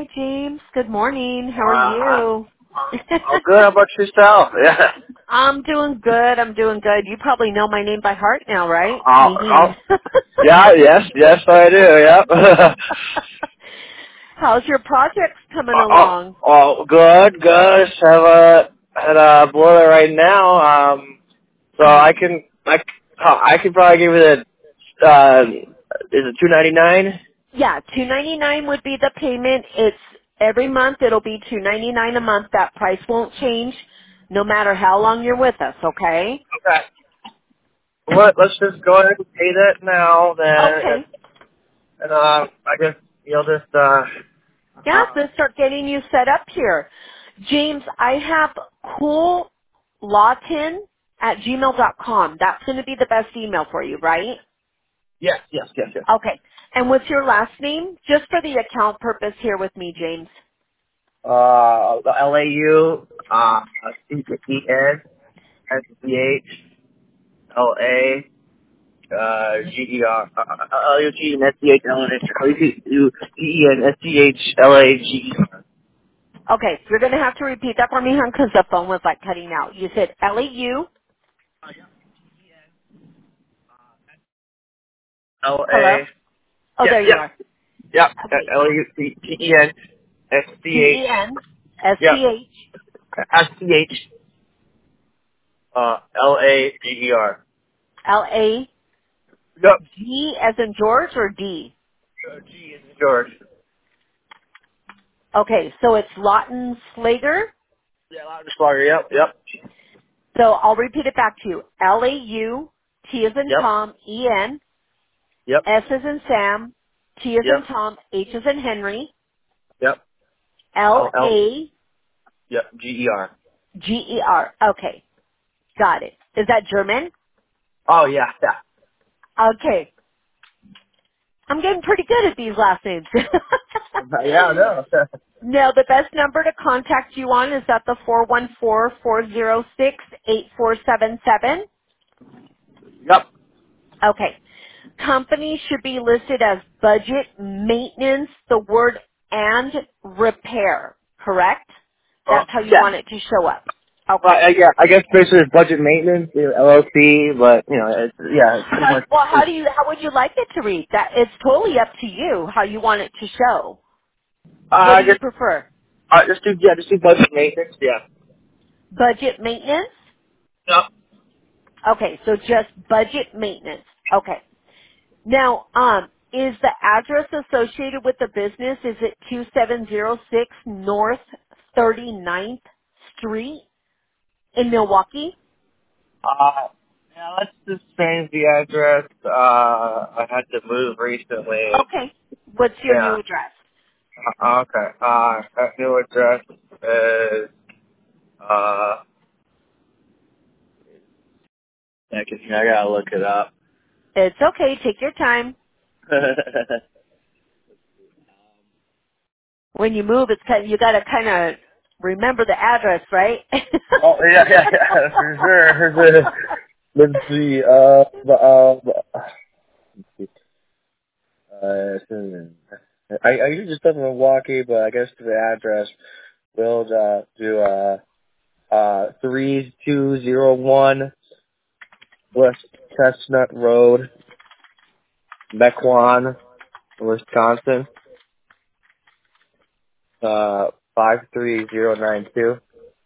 Hi, James. Good morning. How are Uh, you? oh, good. How about yourself? Yeah. I'm doing good. I'm doing good. You probably know my name by heart now, right? Oh, Nadine. yeah, yes, I do. Yep. How's your projects coming along? Good. Just had a boiler right now. So I can probably give it is it $2.99? Yeah, $2.99 would be the payment. It's every month. It'll be $2.99 a month. That price won't change, no matter how long you're with us. Okay? Okay. Let's just go ahead and pay that now, then, Okay. I guess you'll just Yeah, let's start getting you set up here. James, I have coollawton at gmail.com. That's going to be the best email for you, right? yes. Okay. And what's your last name? Just for the account purpose here with me, James. The LAU, CENSCHLA, GER, LUG and SCHLAGER. Okay, you're going to have to repeat that for me, hon, because the phone was like cutting out. You said L-A-U. Hello? LA, Oh, there you yeah, are. yeah, Okay. yeah, T-E-N-S-C-H-L-A-G-E-R. SCH, LAGER. Yep. as in George or D? G is George. Okay, so it's Lawton Slager. Yeah, Loud Slaughter, yep, So I'll repeat it back to you. L-A-U, T as in yep, Tom, E-N, yep, S as in Sam, T as in yep, Tom, H as in Henry, yep, L, L-A-G-E-R. yep, GER. Okay, got it. Is that German? Oh, yeah. Okay. I'm getting pretty good at these last names. Yeah, no. Now, the best number to contact you on is at the 414-406-8477. Yep. Okay. Company should be listed as budget maintenance, the word and repair, correct? That's how you Yeah. want it to show up. Well, Okay. yeah, I guess basically it's budget maintenance, LLC, but, it's pretty much, Well, how would you like it to read? That it's totally up to you how you want it to show. What I do you guess, prefer? just do budget maintenance, yeah. Budget maintenance? Yep. Okay, so just budget maintenance. Okay. Now, is the address associated with the business, is it 2706 North 39th Street in Milwaukee? Yeah, let's just change the address. I had to move recently. Okay. What's your new Yeah. address? Okay. That new address is, I gotta look it up. It's okay. Take your time. When you move, you got to kind of remember the address, right? Oh, yeah, for sure. Let's see, I usually just live in Milwaukee, but I guess to the address, we'll, do, 3201 West Chestnut Road, Mequon, Wisconsin, 53092.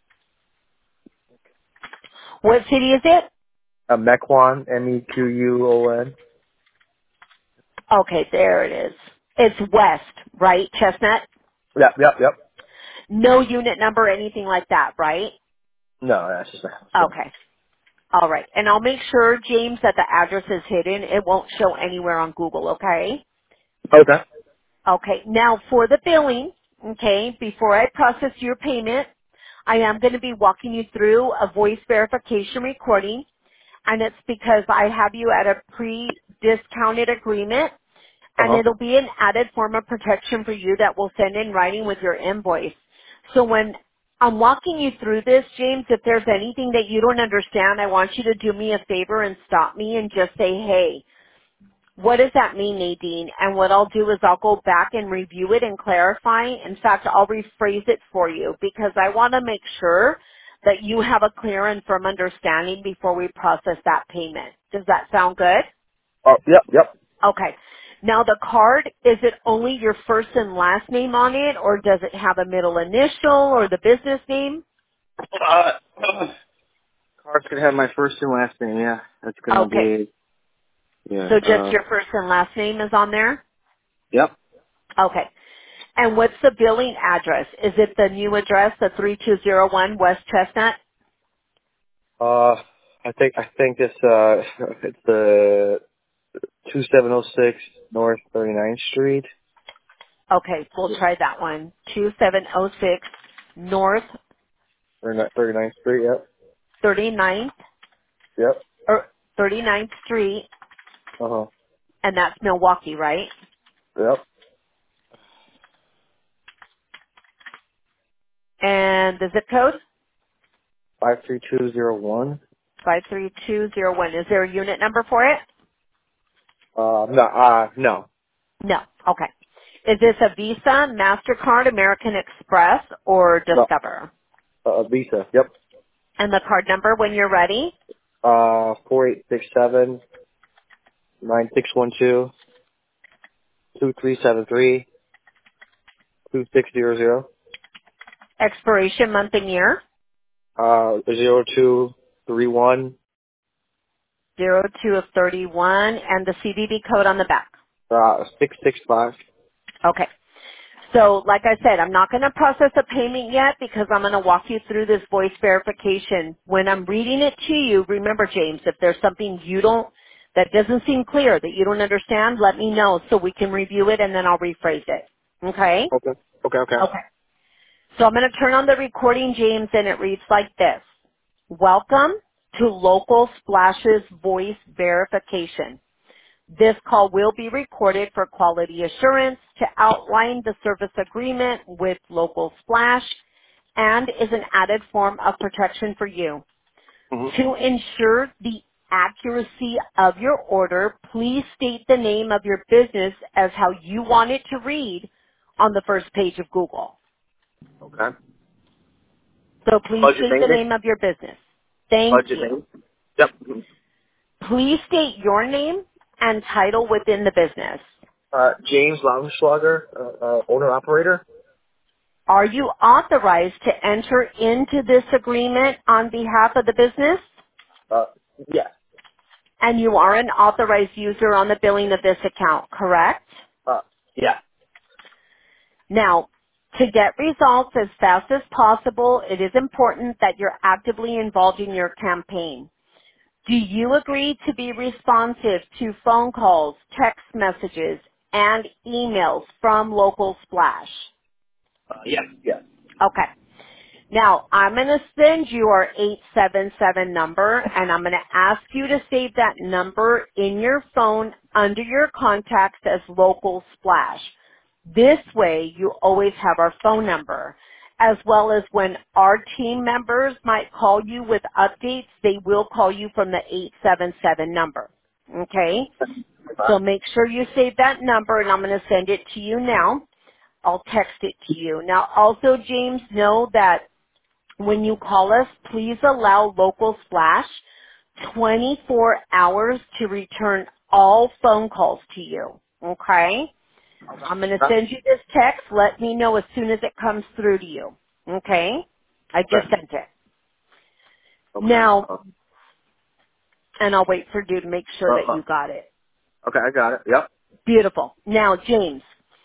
What city is it? Mequon, Mequon. Okay, there it is. It's west, right? Chestnut? Yep. No unit number, anything like that, right? No, that's just a house. Yeah. Okay. All right. And I'll make sure, James, that the address is hidden. It won't show anywhere on Google, okay? Okay. Okay. Now for the billing, okay, before I process your payment, I am going to be walking you through a voice verification recording, and it's because I have you at a pre-discounted agreement, and Uh-huh. it'll be an added form of protection for you that we'll send in writing with your invoice. So when I'm walking you through this, James, if there's anything that you don't understand, I want you to do me a favor and stop me and just say, hey, What does that mean, Nadine? And what I'll do is I'll go back and review it and clarify. In fact, I'll rephrase it for you because I want to make sure that you have a clear and firm understanding before we process that payment. Does that sound good? Oh, yep, yep. Okay. Now the card, is it only your first and last name on it or does it have a middle initial or the business name? Uh, card's gonna have my first and last name. Yeah, that's gonna Okay. be yeah. So just your first and last name is on there? Yep. Okay. And what's the billing address? Is it the new address, the 3201 West Chestnut? I think this it's the 2706 North 39th Street. Okay, we'll try that one. 2706 North Or not 39th Street. Yep. 39th, Yep. or 39th Street, Uh huh. and that's Milwaukee, right? Yep. And the zip code? 53201. 53201. Is there a unit number for it? No. No. No. Okay. Is this a Visa, MasterCard, American Express, or No. Discover? Visa. Yep. And the card number when you're ready? 4867 9612 2373 2600 Expiration month and year? 0231 02 of 31, and the CVV code on the back. 665. Okay. So, like I said, I'm not going to process a payment yet because I'm going to walk you through this voice verification. When I'm reading it to you, remember, James, if there's something that doesn't seem clear, that you don't understand, let me know so we can review it and then I'll rephrase it. Okay? Okay. Okay. Okay. Okay. So I'm going to turn on the recording, James, and it reads like this. Welcome to Local Splash's voice verification. This call will be recorded for quality assurance to outline the service agreement with Local Splash and is an added form of protection for you. hmm To ensure the accuracy of your order, please state the name of your business as how you want it to read on the first page of Google. Okay. So please Budget state the maintenance. name of your business. Thank Budget you. maintenance. Yep. Mhm. Please state your name and title within the business. James Lautenschlager, owner operator. Are you authorized to enter into this agreement on behalf of the business? Uh, yeah. And you are an authorized user on the billing of this account, correct? Yeah. Now, to get results as fast as possible, it is important that you're actively involved in your campaign. Do you agree to be responsive to phone calls, text messages, and emails from Local Splash? Yes. Yes. Okay. Now, I'm going to send you our 877 number, and I'm going to ask you to save that number in your phone under your contacts as Local Splash. This way, you always have our phone number, as well as when our team members might call you with updates, they will call you from the 877 number. Okay? So make sure you save that number, and I'm going to send it to you now. I'll text it to you. Now, also, James, know that when you call us, please allow Local Splash 24 hours to return all phone calls to you. Okay? I'm going to send you this text. Let me know as soon as it comes through to you. Okay? I Okay. just sent it. Okay. Now, and I'll wait for you to make sure that you got it. Okay. I got it. Yep. Beautiful. Now, James,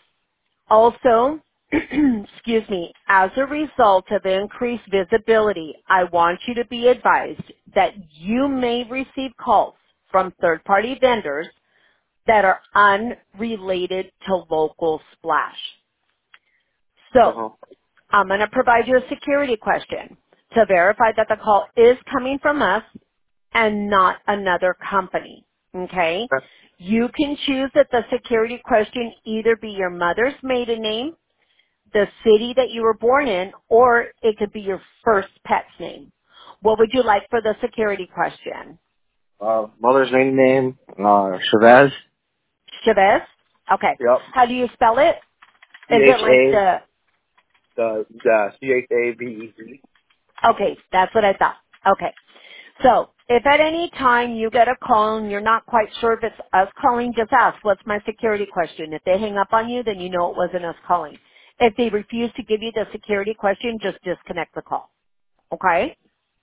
also, excuse me, as a result of increased visibility, I want you to be advised that you may receive calls from third-party vendors that are unrelated to Local Splash. Uh So, huh. I'm going to provide you a security question to verify that the call is coming from us and not another company. Okay? Okay. You can choose that the security question either be your mother's maiden name, the city that you were born in, or it could be your first pet's name. What would you like for the security question? Mother's maiden name, Chavez. Chavez? Okay. Yep. How do you spell it? Is it like C-H-A, the, the C-H-A-V-E-Z. okay, that's what I thought. Okay. So, if at any time you get a call and you're not quite sure if it's us calling, just ask, what's my security question? If they hang up on you, then you know it wasn't us calling. If they refuse to give you the security question, just disconnect the call. Okay?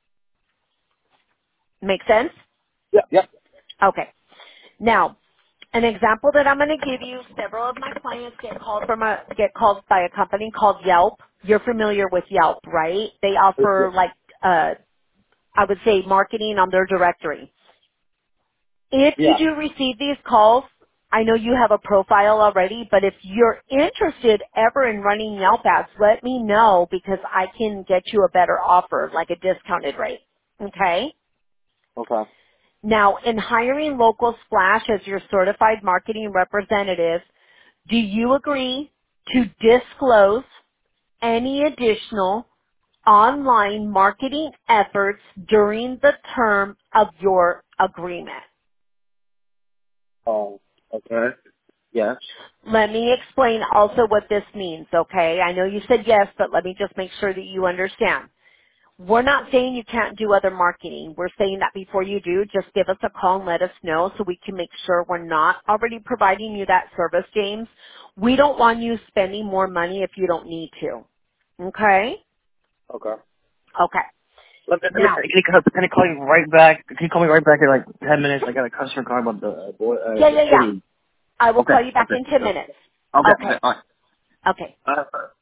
Make sense? Yep. Yep. Okay. Now, an example that I'm going to give you, several of my clients get called by a company called Yelp. You're familiar with Yelp, right? They offer like, I would say marketing on their directory. If you Yeah. do receive these calls, I know you have a profile already, but if you're interested ever in running Yelp ads, let me know because I can get you a better offer, like a discounted rate. Okay? Okay. Now, in hiring Local Splash as your certified marketing representative, do you agree to disclose any additional online marketing efforts during the term of your agreement? Okay. Yes. Let me explain also what this means, okay? I know you said yes, but let me just make sure that you understand. We're not saying you can't do other marketing. We're saying that before you do, just give us a call and let us know so we can make sure we're not already providing you that service, James. We don't want you spending more money if you don't need to. Okay? Okay. Okay. Now, Can I call you right back? Can you call me right back in like 10 minutes? I got a customer calling about yeah, the yeah, yeah. city. I will Okay. call you back Okay. in 10 minutes. Okay. Okay. Okay. All right. Okay.